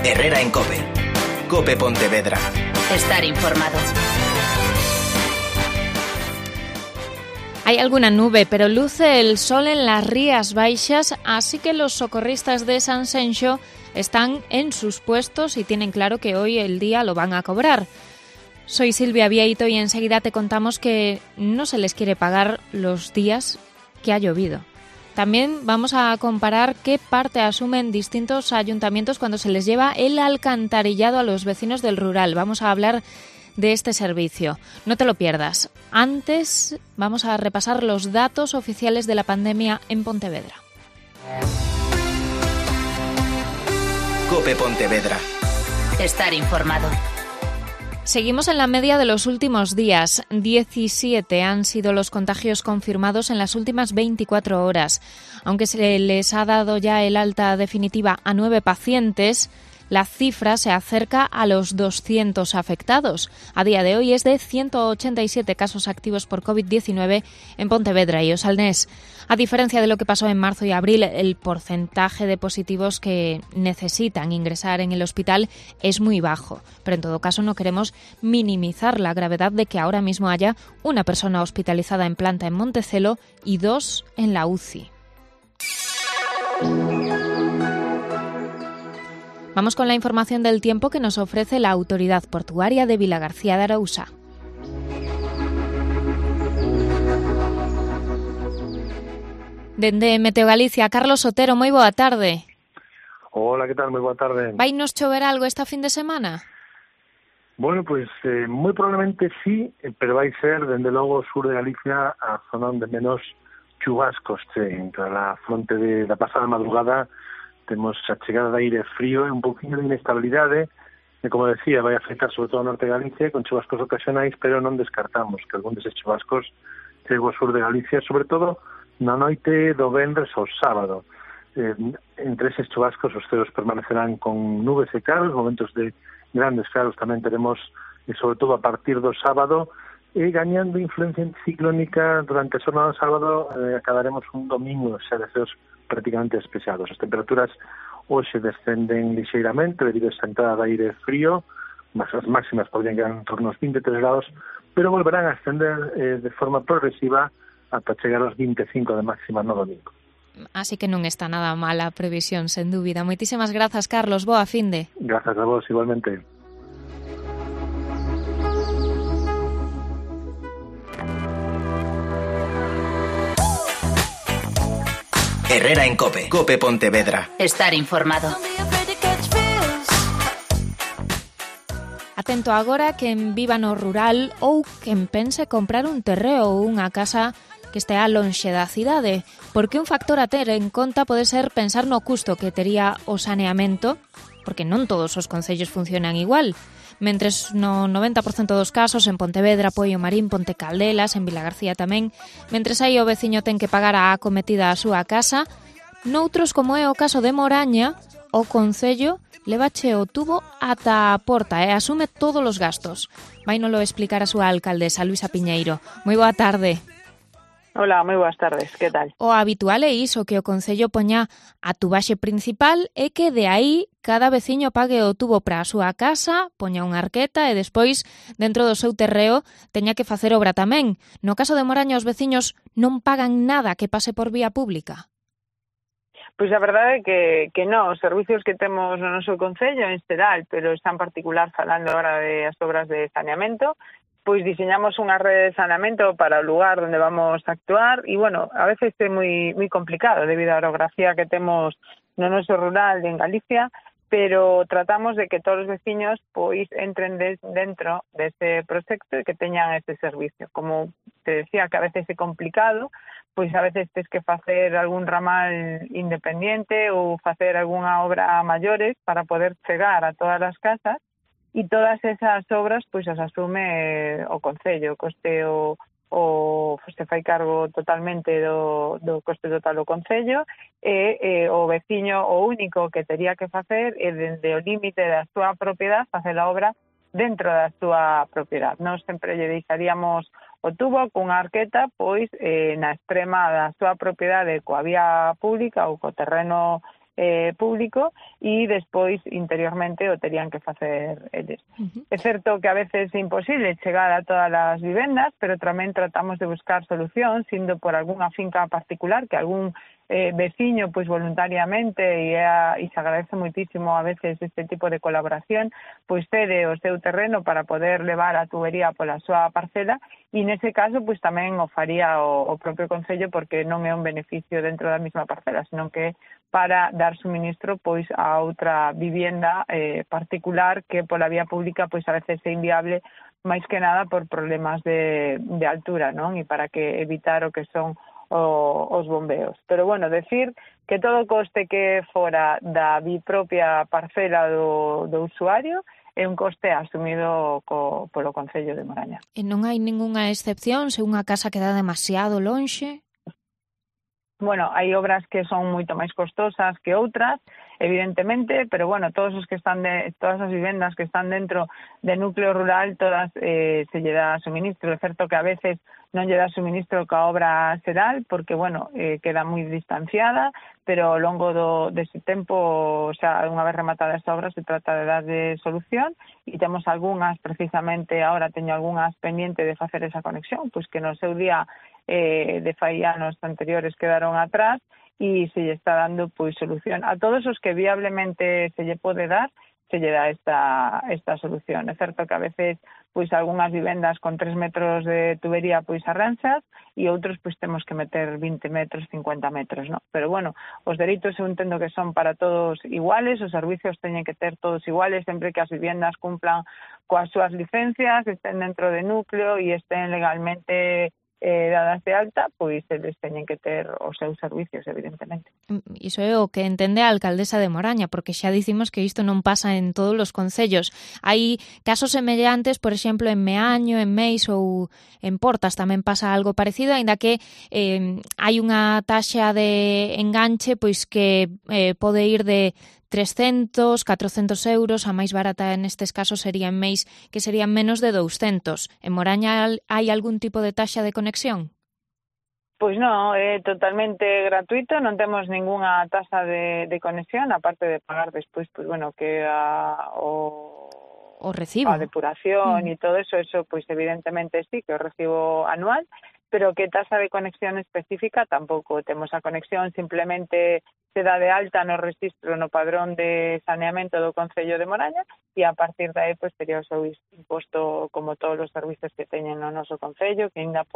Herrera en COPE. COPE Pontevedra. Estar informado. Hay alguna nube, pero luce el sol en las Rías Baixas, así que los socorristas de San Senxo están en sus puestos y tienen claro que hoy el día lo van a cobrar. Soy Silvia Vieito y enseguida te contamos que no se les quiere pagar los días que ha llovido. También vamos a comparar qué parte asumen distintos ayuntamientos cuando se les lleva el alcantarillado a los vecinos del rural. Vamos a hablar de este servicio. No te lo pierdas. Antes vamos a repasar los datos oficiales de la pandemia en Pontevedra. COPE Pontevedra. Estar informado. Seguimos en la media de los últimos días. 17 han sido los contagios confirmados en las últimas 24 horas. Aunque se les ha dado ya el alta definitiva a 9 pacientes, la cifra se acerca a los 200 afectados. A día de hoy es de 187 casos activos por COVID-19 en Pontevedra y Osalnés. A diferencia de lo que pasó en marzo y abril, el porcentaje de positivos que necesitan ingresar en el hospital es muy bajo. Pero en todo caso no queremos minimizar la gravedad de que ahora mismo haya una persona hospitalizada en planta en Montecelo y 2 en la UCI. Vamos con la información del tiempo que nos ofrece la Autoridad Portuaria de Vilagarcía de Arousa. Dende Meteo Galicia, Carlos Otero, moi boa tarde. Hola, que tal? Moi boa tarde. Vai nos chover algo esta fin de semana? Bueno, pues moi probablemente sí, pero vai ser, dende logo, o sur de Galicia, a zona onde menos chubascos entre a fronte da pasada madrugada. Temos a chegada de aire frío e un pouquinho de inestabilidade, e, como decía, vai afectar sobre todo o norte de Galicia con chubascos ocasionais, pero non descartamos que algún deses chubascos chegue ao sur de Galicia, sobre todo na noite do venres ao sábado. Entre eses chubascos os ceos permanecerán con nubes e claros, momentos de grandes claros tamén teremos, e sobre todo a partir do sábado, e gañando influencia ciclónica durante a xornada do sábado, acabaremos un domingo xa de ceos prácticamente despejados. As temperaturas hoxe descenden lixeiramente debido a esta entrada de aire frío, mas as máximas podrían quedar en torno aos 23 grados, pero volverán a ascender de forma progresiva ata chegar aos 25 de máxima no domingo. Así que non está nada mala a previsión, sen dúbida. Moitísimas grazas, Carlos. Boa finde. Grazas a vos, igualmente. Herrera en COPE. COPE Pontevedra. Estar informado. Atento agora quen viva no rural ou quen pense comprar un terreo ou unha casa que estea lonxe da cidade, porque un factor a ter en conta pode ser pensar no custo que tería o saneamento, porque non todos os concellos funcionan igual. Mentres no 90% dos casos en Pontevedra, Poio Marín, Ponte Caldelas, en Vilagarcía tamén, mentres aí o veciño ten que pagar a acometida a súa casa, noutros, como é o caso de Moraña, o concello levache o tubo ata a porta e asume todos os gastos. Vainolo explicar a súa alcaldesa, Luisa Piñeiro. Moi boa tarde. Hola, moi boas tardes, que tal? O habitual é iso, que o concello poña a tubaxe principal e que de aí cada veciño pague o tubo para a súa casa, poña unha arqueta e despois, dentro do seu terreo, teña que facer obra tamén. No caso de Moraña, os veciños non pagan nada que pase por vía pública. Pois a verdade é que non, os servicios que temos no noso concello en xeral, pero está en particular falando agora de as obras de saneamento, pois diseñamos unha rede de saneamento para o lugar onde vamos a actuar e, bueno, a veces é moi complicado debido á orografía que temos no noso rural en Galicia, pero tratamos de que todos os veciños pois entren dentro dese proxecto e que teñan este servicio. Como te decía que a veces é complicado, pois a veces tens que facer algún ramal independiente ou facer algunha obra a maiores para poder chegar a todas as casas, e todas esas obras pois as asume o concello, o coste se fai cargo totalmente do coste total do concello e o veciño o único que tería que facer é dende o límite da súa propiedade facer a obra dentro da súa propiedade. Nós sempre lle deixaríamos o tubo cunha arqueta pois na extrema da súa propiedade coa vía pública ou co terreno público e despois interiormente o terían que facer eles. É certo que a veces é imposible chegar a todas as vivendas, pero tamén tratamos de buscar solucións, indo por algunha finca particular que algún veciño pois voluntariamente e se agradece moitísimo a veces este tipo de colaboración, pois cede o seu terreno para poder levar a tubería pola súa parcela e nese caso pois tamén o faría o propio Concello porque non é un beneficio dentro da mesma parcela, senón que para dar suministro pois a outra vivienda particular que pola vía pública pois a veces é inviable máis que nada por problemas de altura, non? E para que evitar o que son os bombeos. Pero, bueno, decir que todo o coste que fora da propia parcela do usuario é un coste asumido polo Concello de Moraña. E non hai ningunha excepción se unha casa queda demasiado lonxe? Bueno, hai obras que son moito máis costosas que outras, evidentemente, pero bueno, todas as vivendas que están dentro de núcleo rural, todas se lle dá suministro. É certo que a veces non lle dá suministro ca obra xeral, porque, bueno, queda moi distanciada, pero ao longo dese tempo, xa unha vez rematada esta obra, se trata de darlle solución, e temos algunhas, precisamente, ahora teño algunhas pendiente de facer esa conexión, pois que no seu día de fai anos anteriores quedaron atrás, e se lle está dando pois solución a todos os que viablemente se lle pode dar, se lle dá esta solución. É certo que a veces pois algunhas vivendas con 3 metros de tubería pois arranxas e outros pois temos que meter 20 metros, 50 metros, ¿no? Pero bueno, os dereitos eu entendo que son para todos iguales, os servicios teñen que ter todos iguales sempre que as vivendas cumplan coas súas licencias, estén dentro de núcleo e estén legalmente dadas de alta, pois eles teñen que ter os seus servicios, evidentemente. Iso é o que entende a alcaldesa de Moraña, porque xa dicimos que isto non pasa en todos os concellos. Hai casos semellantes, por exemplo, en Meaño, en Meis ou en Portas tamén pasa algo parecido, aínda que hai unha taxa de enganche pois que pode ir de 300, 400 euros, a máis barata nestes casos sería en Meis, que serían menos de 200. En Moraña hai algún tipo de taxa de conexión? Pois non, é totalmente gratuito, non temos ningunha taxa de conexión, aparte de pagar despois, pois bueno, que o recibo, a depuración e todo eso pois evidentemente sí, que o recibo anual, pero que taxa de conexión específica tampouco temos. A conexión simplemente se dá de alta no rexistro no padrón de saneamento do Concello de Moraña e a partir de aí pois tería o seu imposto como todos os servicios que teñen no noso Concello, que ainda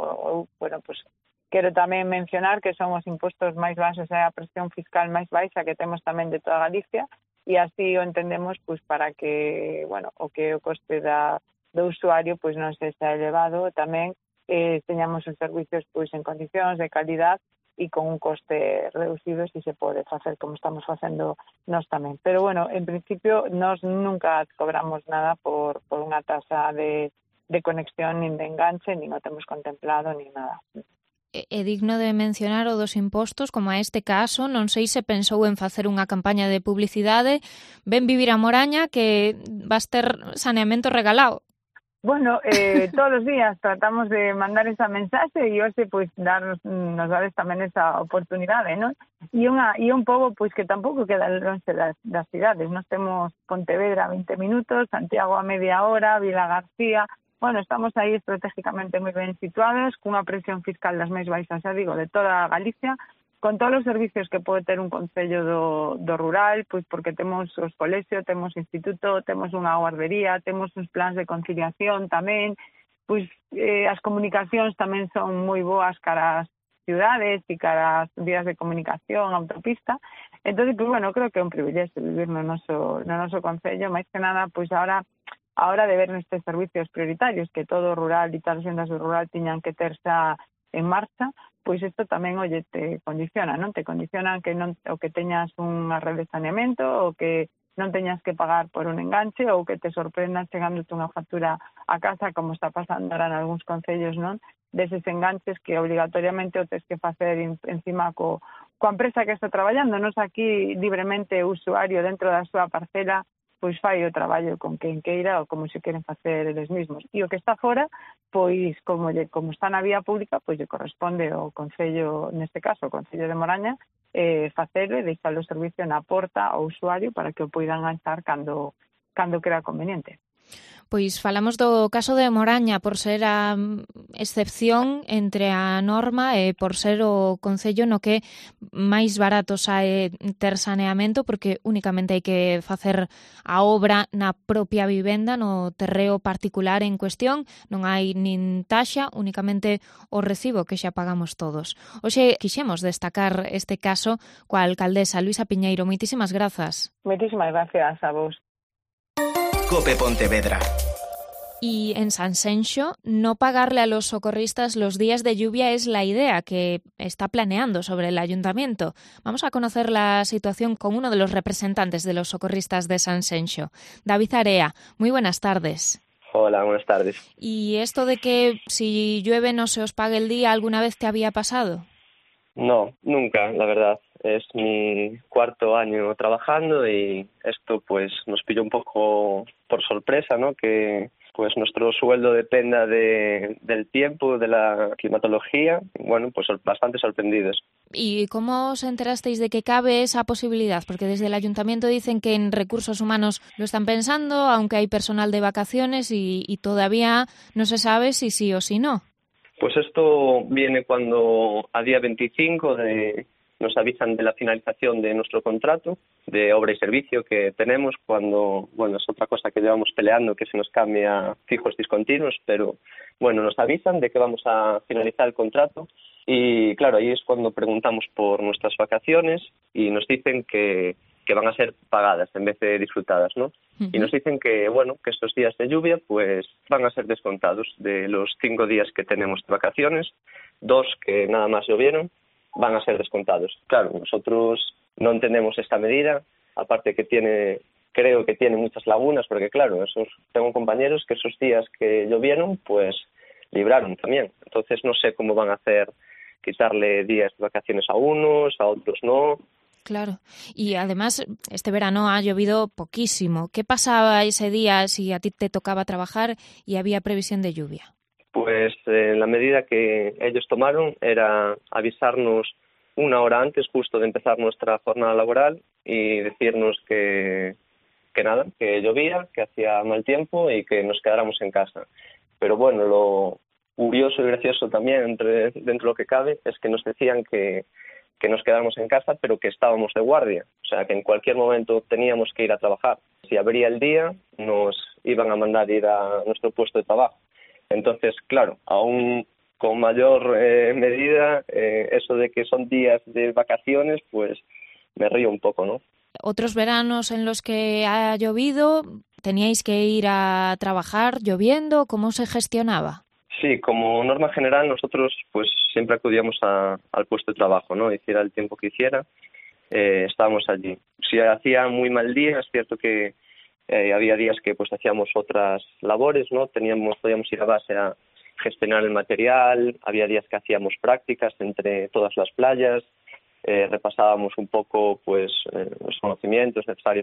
quero tamén mencionar que son os impostos máis baixos e a presión fiscal máis baixa que temos tamén de toda Galicia e así o entendemos pois para que, bueno, o coste do usuario pois non sexa elevado, tamén teñamos os servicios pois en condicións de calidad e con un coste reducido se pode facer como estamos facendo nós tamén. Pero bueno, en principio nós nunca cobramos nada por unha taxa de conexión nin de enganche, nin o temos contemplado nin nada. É digno de mencionar o dos impostos, como a este caso, non sei se pensou en facer unha campaña de publicidade, ven vivir a Moraña que vas ter saneamento regalado. Bueno, todos os días tratamos de mandar esa mensaxe e hoxe pois nos dades tamén esa oportunidade, non? E un pobo pois que tampouco queda longe das cidades. Nós temos Pontevedra a 20 minutos, Santiago a media hora, Vila García. Bueno, estamos aí estratégicamente moi ben situados, cunha presión fiscal das máis baixas, xa digo, de toda Galicia, con todos os servicios que pode ter un concello do rural, pois porque temos os colexios, temos instituto, temos unha guardería, temos uns plans de conciliación tamén, pois as comunicacións tamén son moi boas cara ás ciudades e cara ás vías de comunicación, autopista. Entón, pois, bueno, creo que é un privilexio vivir no noso concello, máis que nada, pois ahora de ver nestes servicios prioritarios que todo o rural e todas as xendas do rural tiñan que ter xa en marcha, pois isto tamén, oye, te condiciona, non? Te condiciona que non o que teñas unha rede de saneamento, ou que non teñas que pagar por un enganche, ou que te sorprendan chegándote unha factura a casa, como está pasando ahora en algúns concellos, non? Deses enganches que obrigatoriamente o tes que facer encima coa empresa que está traballando. Nos aquí, libremente, o usuario dentro da súa parcela pois fai o traballo con quen queira ou como se queren facer eles mesmos. E o que está fora, pois como está na vía pública, pois lle corresponde ao Concello, neste caso, o Concello de Moraña, facelo e deixar o servicio na porta ao usuario para que o poidan alzar cando queda conveniente. Pois falamos do caso de Moraña por ser a excepción entre a norma e por ser o concello no que máis barato sae ter saneamento, porque únicamente hai que facer a obra na propia vivenda, no terreo particular en cuestión, non hai nin taxa, únicamente o recibo que xa pagamos todos. Hoxe quixemos destacar este caso coa alcaldesa Luisa Piñeiro. Moitísimas grazas. Moitísimas gracias a vos. COPE Pontevedra. Y en Sanxenxo, no pagarle a los socorristas los días de lluvia es la idea que está planeando sobre el ayuntamiento. Vamos a conocer la situación con uno de los representantes de los socorristas de Sanxenxo, David Area. Muy buenas tardes. Hola, buenas tardes. ¿Y esto de que si llueve no se os pague el día alguna vez te había pasado? No, nunca, la verdad. Es mi 4º año trabajando y esto pues nos pilló un poco por sorpresa, ¿no? Que pues nuestro sueldo dependa del tiempo, de la climatología. Bueno, pues bastante sorprendidos. ¿Y cómo os enterasteis de que cabe esa posibilidad? Porque desde el ayuntamiento dicen que en recursos humanos lo están pensando, aunque hay personal de vacaciones y todavía no se sabe si sí o si no. Pues esto viene cuando a día 25 nos avisan de la finalización de nuestro contrato de obra y servicio que tenemos cuando, bueno, es otra cosa que llevamos peleando, que se nos cambia fijos discontinuos, pero bueno, nos avisan de que vamos a finalizar el contrato y claro, ahí es cuando preguntamos por nuestras vacaciones y nos dicen que van a ser pagadas en vez de disfrutadas, ¿no? Uh-huh. Y nos dicen que, bueno, que estos días de lluvia pues van a ser descontados de los 5 días que tenemos de vacaciones, 2 que nada más llovieron, van a ser descontados. Claro, nosotros no entendemos esta medida, aparte que creo que tiene muchas lagunas, porque claro, tengo compañeros que esos días que llovieron, pues libraron también. Entonces no sé cómo van a hacer, quitarle días de vacaciones a unos, a otros no. Claro, y además este verano ha llovido poquísimo. ¿Qué pasaba ese día si a ti te tocaba trabajar y había previsión de lluvia? Pues la medida que ellos tomaron era avisarnos 1 hora antes justo de empezar nuestra jornada laboral y decirnos que nada, que llovía, que hacía mal tiempo y que nos quedáramos en casa. Pero bueno, lo curioso y gracioso también dentro de lo que cabe es que nos decían que nos quedáramos en casa, pero que estábamos de guardia. O sea, que en cualquier momento teníamos que ir a trabajar. Si abría el día, nos iban a mandar ir a nuestro puesto de trabajo. Entonces, claro, aún con mayor medida, eso de que son días de vacaciones, pues me río un poco, ¿no? Otros veranos en los que ha llovido, ¿teníais que ir a trabajar lloviendo? ¿Cómo se gestionaba? Sí, como norma general nosotros pues siempre acudíamos al puesto de trabajo, ¿no? Hiciera el tiempo que hiciera, estábamos allí. Si hacía muy mal día, es cierto que había días que pues hacíamos otras labores, ¿no? Podíamos ir a base a gestionar el material, había días que hacíamos prácticas entre todas las playas, repasábamos un poco pues los conocimientos necesarios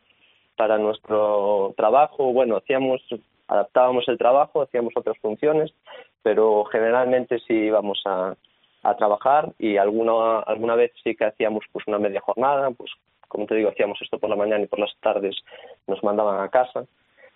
para nuestro trabajo. Bueno, adaptábamos el trabajo, hacíamos otras funciones, pero generalmente sí íbamos a trabajar y alguna vez sí que hacíamos pues una media jornada, pues como te digo, hacíamos esto por la mañana y por las tardes nos mandaban a casa,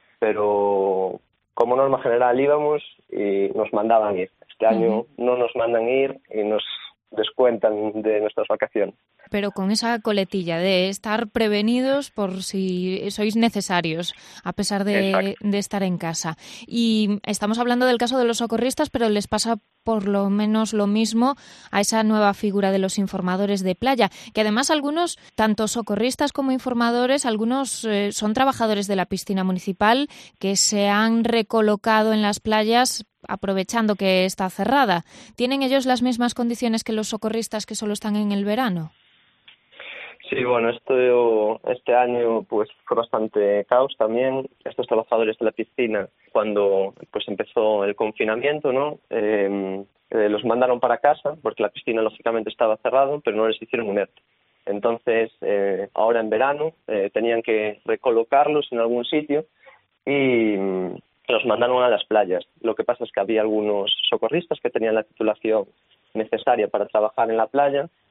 pero como norma general íbamos y nos mandaban ir. Este año no nos mandan ir y nos descuentan de nuestras vacaciones. Pero con esa coletilla de estar prevenidos por si sois necesarios, a pesar de estar en casa. Y estamos hablando del caso de los socorristas, pero les pasa por lo menos lo mismo a esa nueva figura de los informadores de playa, que además algunos, tanto socorristas como informadores, algunos son trabajadores de la piscina municipal que se han recolocado en las playas aprovechando que está cerrada. ¿Tienen ellos las mismas condiciones que los socorristas que solo están en el verano? Sí, bueno, este año pues fue bastante caos también. Estos trabajadores de la piscina, cuando pues empezó el confinamiento, ¿no? Los mandaron para casa porque la piscina lógicamente estaba cerrada, pero no les hicieron un ERTE. Entonces, ahora en verano tenían que recolocarlos en algún sitio y los mandaron a las playas. Lo que pasa es que había algunos socorristas que tenían la titulación necesaria para trabajar en la playa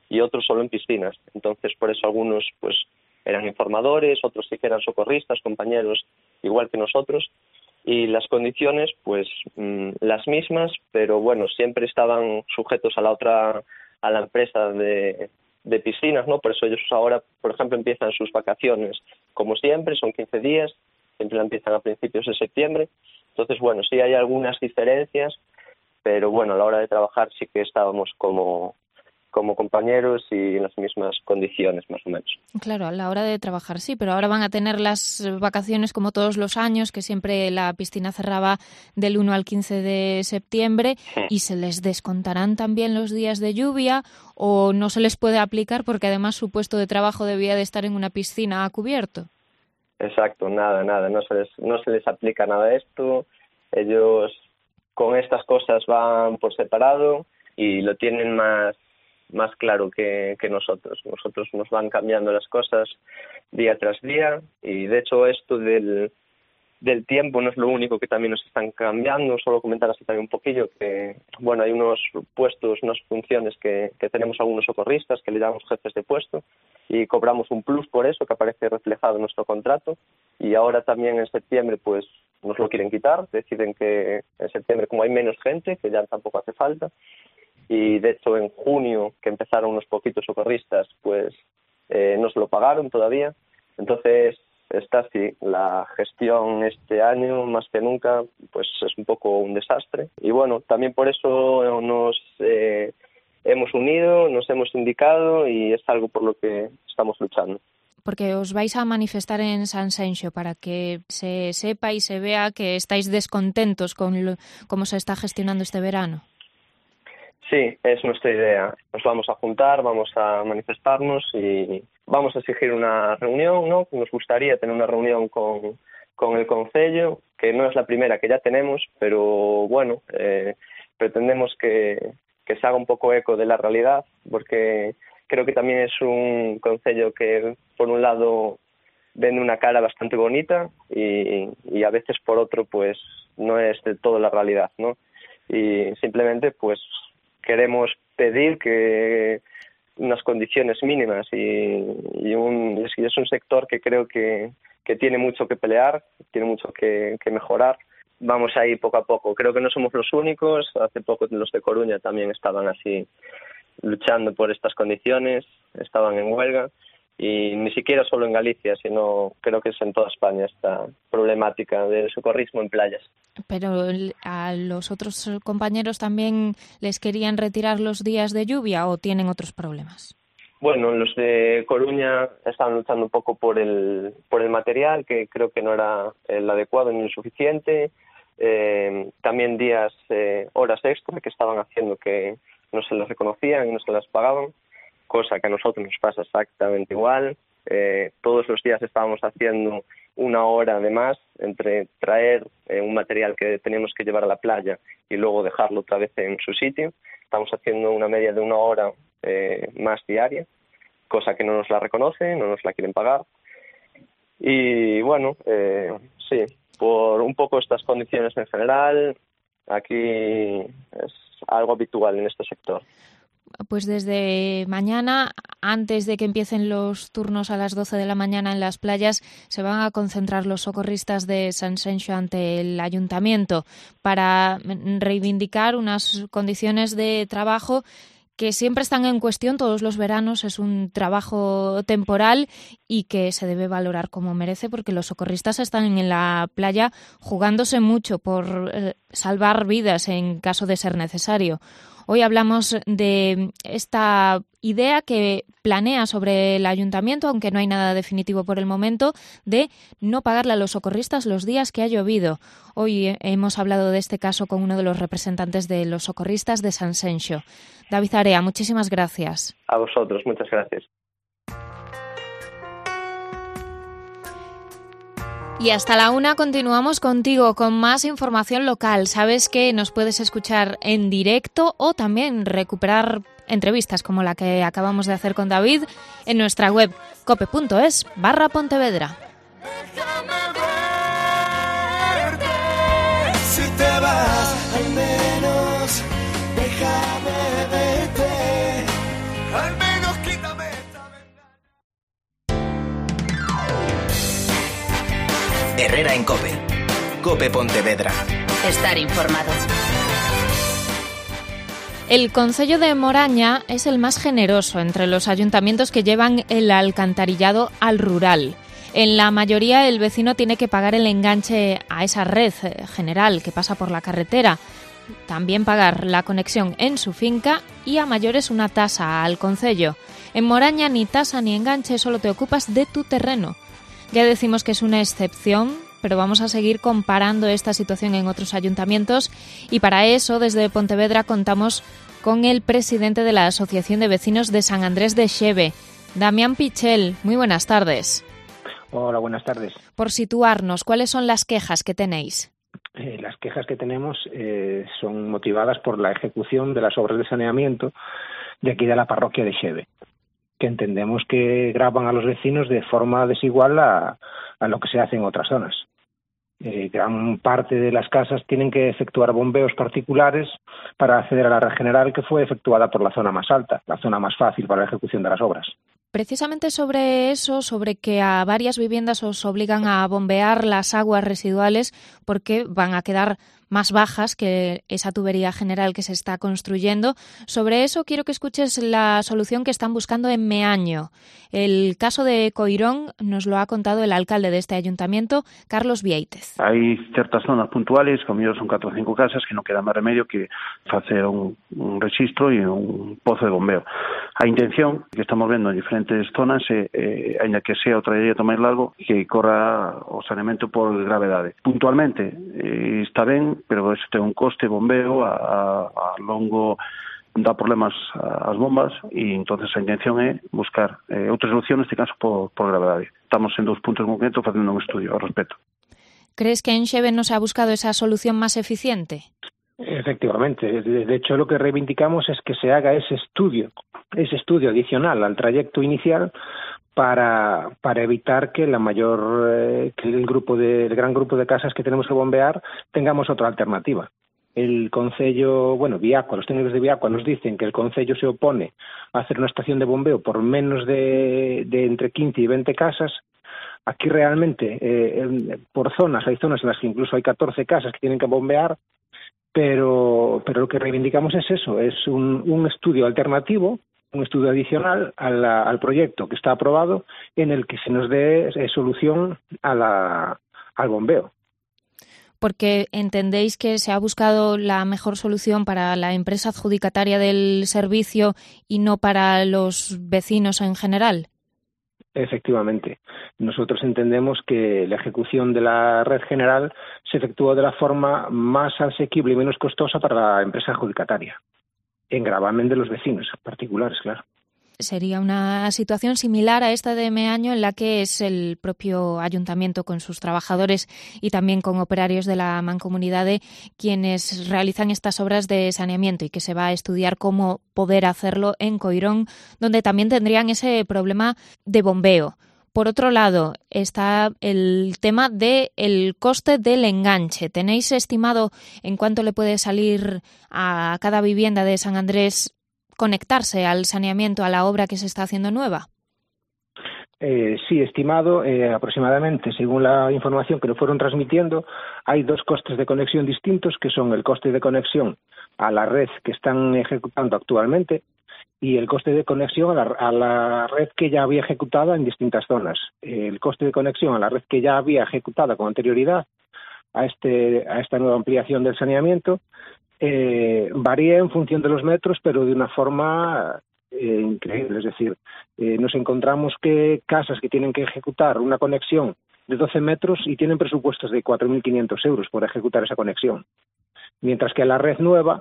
y otros solo en piscinas. Entonces, por eso algunos pues eran informadores, otros sí que eran socorristas, compañeros igual que nosotros, y las condiciones pues las mismas, pero bueno, siempre estaban sujetos a la empresa de piscinas, ¿no? Por eso ellos ahora, por ejemplo, empiezan sus vacaciones como siempre, son 15 días, siempre la empiezan a principios de septiembre. Entonces, bueno, sí hay algunas diferencias, pero bueno, a la hora de trabajar sí que estábamos como compañeros y en las mismas condiciones, más o menos. Claro, a la hora de trabajar sí, pero ahora van a tener las vacaciones como todos los años, que siempre la piscina cerraba del 1 al 15 de septiembre, y se les descontarán también los días de lluvia, o no se les puede aplicar porque además su puesto de trabajo debía de estar en una piscina a cubierto. Exacto, nada, no se les aplica nada de esto. Ellos con estas cosas van por separado y lo tienen más claro que nosotros. Nosotros nos van cambiando las cosas día tras día, y de hecho esto del tiempo no es lo único que también nos están cambiando. Solo comentar así también un poquillo que, bueno, hay unos puestos, unas funciones que tenemos algunos socorristas que le llamamos jefes de puesto, y cobramos un plus por eso que aparece reflejado en nuestro contrato, y ahora también en septiembre pues nos lo quieren quitar. Deciden que en septiembre, como hay menos gente, que ya tampoco hace falta, y de hecho en junio, que empezaron unos poquitos socorristas, pues no se lo pagaron todavía. Entonces está así, la gestión este año más que nunca pues es un poco un desastre, y bueno, también por eso nos hemos unido, nos hemos sindicado, y es algo por lo que estamos luchando. Porque os vais a manifestar en Sanxenxo para que se sepa y se vea que estáis descontentos con cómo se está gestionando este verano. Sí, es nuestra idea. Nos vamos a juntar, vamos a manifestarnos y vamos a exigir una reunión, ¿no? Nos gustaría tener una reunión con el concello, que no es la primera que ya tenemos, pero bueno, pretendemos que se haga un poco eco de la realidad, porque creo que también es un concello que, por un lado, vende una cara bastante bonita y a veces, por otro, pues no es del todo la realidad, ¿no? Y simplemente, pues, queremos pedir que unas condiciones mínimas y es un sector que creo que tiene mucho que pelear, tiene mucho que mejorar. Vamos ahí poco a poco. Creo que no somos los únicos. Hace poco los de Coruña también estaban así luchando por estas condiciones, estaban en huelga, y ni siquiera solo en Galicia, sino creo que es en toda España esta problemática del socorrismo en playas. Pero a los otros compañeros también les querían retirar los días de lluvia, ¿o tienen otros problemas? Bueno, los de Coruña estaban luchando un poco por el material, que creo que no era el adecuado ni el suficiente. También horas extra que estaban haciendo que no se las reconocían y no se las pagaban, cosa que a nosotros nos pasa exactamente igual. Todos los días estábamos haciendo una hora de más entre traer un material que teníamos que llevar a la playa y luego dejarlo otra vez en su sitio. Estamos haciendo una media de una hora más diaria, cosa que no nos la reconocen, no nos la quieren pagar. Y bueno, sí, por un poco estas condiciones en general, aquí es algo habitual en este sector. Pues desde mañana, antes de que empiecen los turnos a las 12 de la mañana en las playas, se van a concentrar los socorristas de Sanxenxo ante el ayuntamiento para reivindicar unas condiciones de trabajo que siempre están en cuestión todos los veranos. Es un trabajo temporal y que se debe valorar como merece, porque los socorristas están en la playa jugándose mucho por salvar vidas en caso de ser necesario. Hoy hablamos de esta idea que planea sobre el ayuntamiento, aunque no hay nada definitivo por el momento, de no pagarle a los socorristas los días que ha llovido. Hoy hemos hablado de este caso con uno de los representantes de los socorristas de Sanxenxo. David Area, muchísimas gracias. A vosotros, muchas gracias. Y hasta la 1 continuamos contigo con más información local. Sabes que nos puedes escuchar en directo o también recuperar entrevistas como la que acabamos de hacer con David en nuestra web cope.es/Pontevedra. Si te vas, al menos déjame verte, al menos Herrera en COPE. COPE Pontevedra. Estar informado. El concello de Moraña es el más generoso entre los ayuntamientos que llevan el alcantarillado al rural. En la mayoría el vecino tiene que pagar el enganche a esa red general que pasa por la carretera, también pagar la conexión en su finca y a mayores una tasa al concello. En Moraña ni tasa ni enganche, solo te ocupas de tu terreno. Ya decimos que es una excepción, pero vamos a seguir comparando esta situación en otros ayuntamientos y para eso desde Pontevedra contamos con el presidente de la Asociación de Vecinos de San Andrés de Xeve, Damián Pichel. Muy buenas tardes. Hola, buenas tardes. Por situarnos, ¿cuáles son las quejas que tenéis? Las quejas que tenemos son motivadas por la ejecución de las obras de saneamiento de aquí de la parroquia de Xeve, que entendemos que gravan a los vecinos de forma desigual a lo que se hace en otras zonas. Gran parte de las casas tienen que efectuar bombeos particulares para acceder a la red general que fue efectuada por la zona más alta, la zona más fácil para la ejecución de las obras. Precisamente sobre eso, sobre que a varias viviendas os obligan a bombear las aguas residuales porque van a quedar más bajas que esa tubería general que se está construyendo. Sobre eso quiero que escuches la solución que están buscando en Meaño. El caso de Coirón nos lo ha contado el alcalde de este ayuntamiento, Carlos Viéitez. Hai certas zonas puntuales, como mellor son 4 ou 5 casas, que non queda máis remedio que facer un registro e un pozo de bombeo. A intención que estamos vendo en diferentes zonas é, ainda que sea o trayecto máis largo, que corra o saneamento por gravedade. Puntualmente está ben, pero eso ten un coste bombeo a longo dá problemas ás bombas e entonces a intención é buscar outra solución, neste caso por gravedade. Estamos en 2 puntos concretos facendo un estudio ao respecto. ¿Crees que en Xeve no se ha buscado esa solución más eficiente? Efectivamente. De hecho, lo que reivindicamos es que se haga ese estudio adicional al trayecto inicial para evitar que que el gran grupo de casas que tenemos que bombear tengamos otra alternativa. El concello, Viacua, los técnicos de Viacua nos dicen que el concello se opone a hacer una estación de bombeo por menos de entre 15 y 20 casas. Aquí realmente, por zonas, hay zonas en las que incluso hay 14 casas que tienen que bombear, pero lo que reivindicamos es eso, es un estudio alternativo, un estudio adicional al proyecto que está aprobado en el que se nos dé solución al bombeo. Porque entendéis que se ha buscado la mejor solución para la empresa adjudicataria del servicio y no para los vecinos en general. Efectivamente. Nosotros entendemos que la ejecución de la red general se efectuó de la forma más asequible y menos costosa para la empresa adjudicataria, en gravamen de los vecinos particulares, claro. Sería una situación similar a esta de Meaño, en la que es el propio ayuntamiento con sus trabajadores y también con operarios de la Mancomunidade quienes realizan estas obras de saneamiento y que se va a estudiar cómo poder hacerlo en Coirón, donde también tendrían ese problema de bombeo. Por otro lado, está el tema del coste del enganche. ¿Tenéis estimado en cuánto le puede salir a cada vivienda de San Andrés conectarse al saneamiento, a la obra que se está haciendo nueva? Sí, estimado aproximadamente, según la información que nos fueron transmitiendo, hay 2 costes de conexión distintos, que son el coste de conexión a la red que están ejecutando actualmente y el coste de conexión a la red que ya había ejecutada en distintas zonas. El coste de conexión a la red que ya había ejecutada con anterioridad a esta nueva ampliación del saneamiento varía en función de los metros, pero de una forma increíble. Es decir, nos encontramos que casas que tienen que ejecutar una conexión de 12 metros y tienen presupuestos de 4.500 euros por ejecutar esa conexión. Mientras que a la red nueva,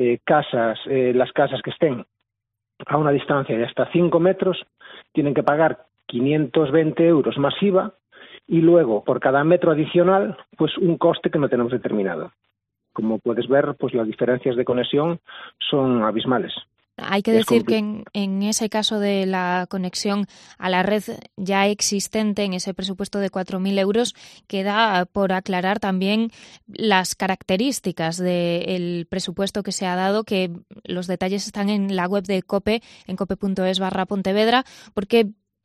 las casas que estén a una distancia de hasta 5 metros tienen que pagar 520 euros más IVA y luego, por cada metro adicional, pues un coste que no tenemos determinado. Como puedes ver, pues las diferencias de conexión son abismales. Hay que decir que en ese caso de la conexión a la red ya existente, en ese presupuesto de 4.000 euros, queda por aclarar también las características del presupuesto que se ha dado, que los detalles están en la web de COPE, en cope.es/Pontevedra, porque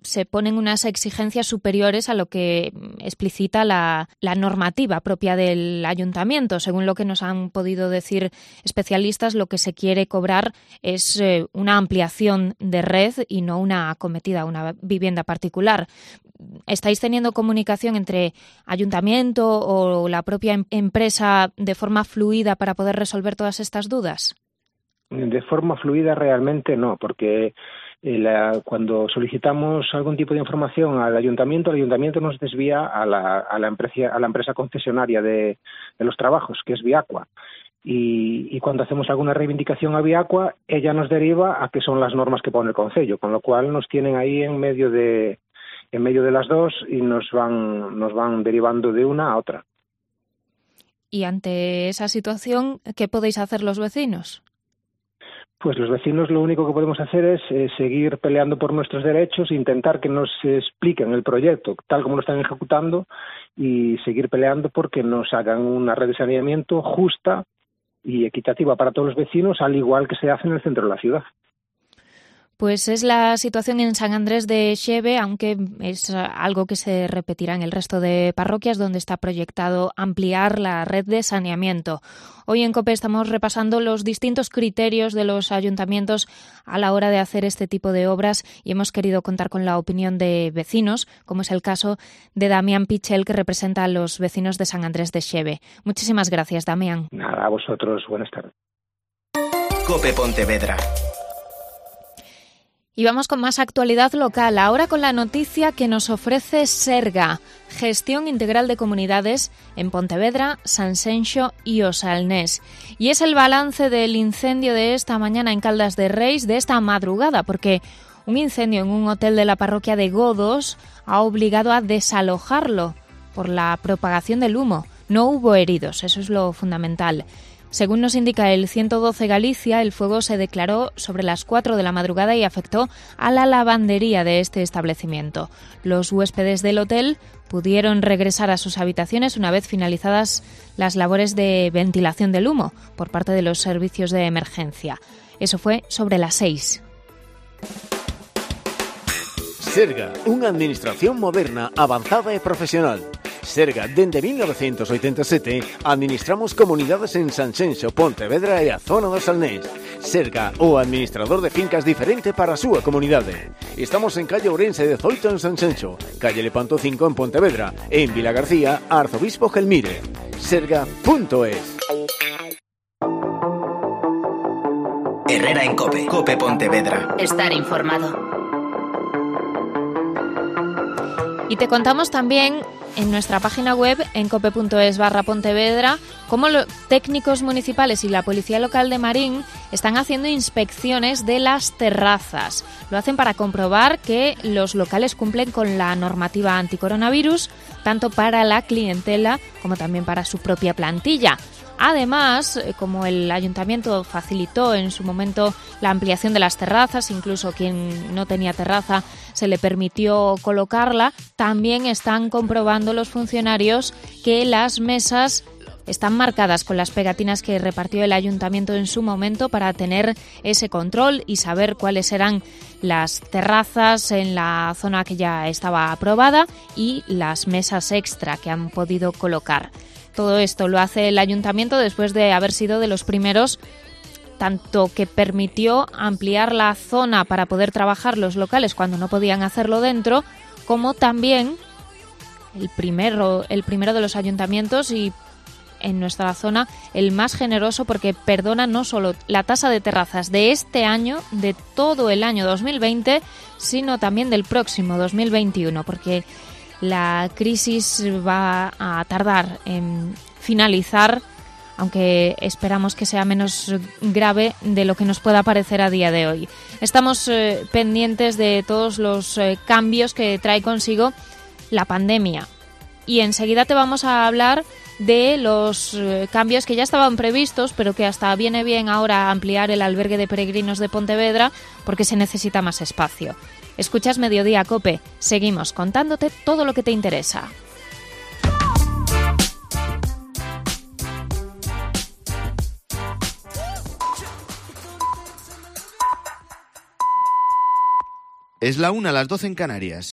se ponen unas exigencias superiores a lo que explicita la normativa propia del ayuntamiento. Según lo que nos han podido decir especialistas, lo que se quiere cobrar es una ampliación de red y no una acometida, una vivienda particular. ¿Estáis teniendo comunicación entre ayuntamiento o la propia empresa de forma fluida para poder resolver todas estas dudas? De forma fluida realmente no, porque cuando solicitamos algún tipo de información al ayuntamiento nos desvía a la empresa concesionaria de los trabajos, que es Viacua. Y cuando hacemos alguna reivindicación a Viacua, ella nos deriva a que son las normas que pone el concello, con lo cual nos tienen ahí en medio de las dos y nos van derivando de una a otra. Y ante esa situación, ¿qué podéis hacer los vecinos? Pues los vecinos lo único que podemos hacer es seguir peleando por nuestros derechos, intentar que nos expliquen el proyecto tal como lo están ejecutando y seguir peleando porque nos hagan una red de saneamiento justa y equitativa para todos los vecinos, al igual que se hace en el centro de la ciudad. Pues es la situación en San Andrés de Xeve, aunque es algo que se repetirá en el resto de parroquias donde está proyectado ampliar la red de saneamiento. Hoy en COPE estamos repasando los distintos criterios de los ayuntamientos a la hora de hacer este tipo de obras y hemos querido contar con la opinión de vecinos, como es el caso de Damián Pichel, que representa a los vecinos de San Andrés de Xeve. Muchísimas gracias, Damián. Nada, a vosotros. Buenas tardes. COPE Pontevedra. Y vamos con más actualidad local, ahora con la noticia que nos ofrece Serga, Gestión Integral de Comunidades en Pontevedra, Sanxenxo y Osalnés. Y es el balance del incendio de esta mañana en Caldas de Reis, de esta madrugada, porque un incendio en un hotel de la parroquia de Godos ha obligado a desalojarlo por la propagación del humo. No hubo heridos, eso es lo fundamental. Según nos indica el 112 Galicia, el fuego se declaró sobre las 4 de la madrugada y afectó a la lavandería de este establecimiento. Los huéspedes del hotel pudieron regresar a sus habitaciones una vez finalizadas las labores de ventilación del humo por parte de los servicios de emergencia. Eso fue sobre las 6. Serga, unha administración moderna, avanzada e profesional. Serga, dende 1987, administramos comunidades en Sanxenxo, Pontevedra e a zona do Salnés. Serga, o administrador de fincas diferente para a súa comunidade. Estamos en calle Ourense 18 en Sanxenxo, calle Lepanto 5 en Pontevedra e en Vila García, Arzobispo Gelmire. Serga.es. Herrera en COPE. COPE Pontevedra. Estar informado. Y te contamos también en nuestra página web, en cope.es/Pontevedra, cómo los técnicos municipales y la Policía Local de Marín están haciendo inspecciones de las terrazas. Lo hacen para comprobar que los locales cumplen con la normativa anticoronavirus, tanto para la clientela como también para su propia plantilla. Además, como el ayuntamiento facilitó en su momento la ampliación de las terrazas, incluso quien no tenía terraza se le permitió colocarla, también están comprobando los funcionarios que las mesas están marcadas con las pegatinas que repartió el ayuntamiento en su momento para tener ese control y saber cuáles eran las terrazas en la zona que ya estaba aprobada y las mesas extra que han podido colocar. Todo esto lo hace el ayuntamiento después de haber sido de los primeros, tanto que permitió ampliar la zona para poder trabajar los locales cuando no podían hacerlo dentro, como también el primero de los ayuntamientos y en nuestra zona el más generoso, porque perdona no solo la tasa de terrazas de este año, de todo el año 2020, sino también del próximo 2021, porque la crisis va a tardar en finalizar, aunque esperamos que sea menos grave de lo que nos pueda parecer a día de hoy. Estamos pendientes de todos los cambios que trae consigo la pandemia. Y enseguida te vamos a hablar de los cambios que ya estaban previstos, pero que hasta viene bien ahora ampliar el albergue de peregrinos de Pontevedra porque se necesita más espacio. Escuchas Mediodía COPE. Seguimos contándote todo lo que te interesa. Es la 1, las 12 en Canarias.